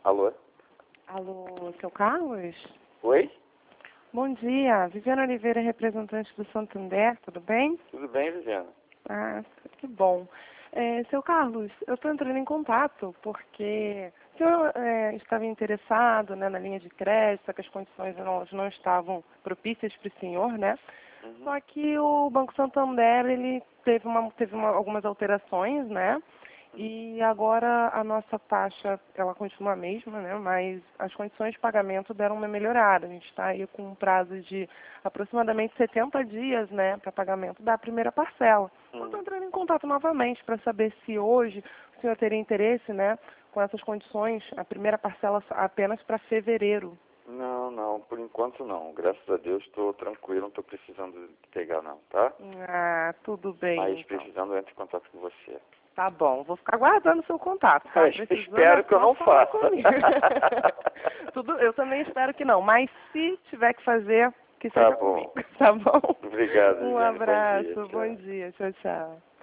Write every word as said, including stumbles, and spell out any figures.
Alô? Alô, seu Carlos? Oi? Bom dia, Viviana Oliveira, representante do Santander, tudo bem? Tudo bem, Viviana? Ah, que bom. É, seu Carlos, eu estou entrando em contato porque o senhor é, estava interessado, né, na linha de crédito, que as condições não, não estavam propícias para o senhor, né? Uhum. Só que o Banco Santander, ele teve, uma, teve uma, algumas alterações, né? E agora a nossa taxa, ela continua a mesma, né? Mas as condições de pagamento deram uma melhorada. A gente está aí com um prazo de aproximadamente setenta dias, né, para pagamento da primeira parcela. Então, estou entrando em contato novamente para saber se hoje o senhor teria interesse, né, com essas condições, a primeira parcela apenas para fevereiro. Não, não, por enquanto não. Graças a Deus estou tranquilo, não estou precisando pegar não, tá? Ah, tudo bem, Mas então. precisando eu entro em contato com você. Tá bom, vou ficar guardando seu contato, tá? Eu Precisando, espero é que eu só não falar faça. comigo. Tudo, eu também espero que não, mas se tiver que fazer, que Tá seja bom. comigo, tá bom? Obrigado, Um Viviane. Bom dia. abraço, Tchau. bom dia, tchau, tchau.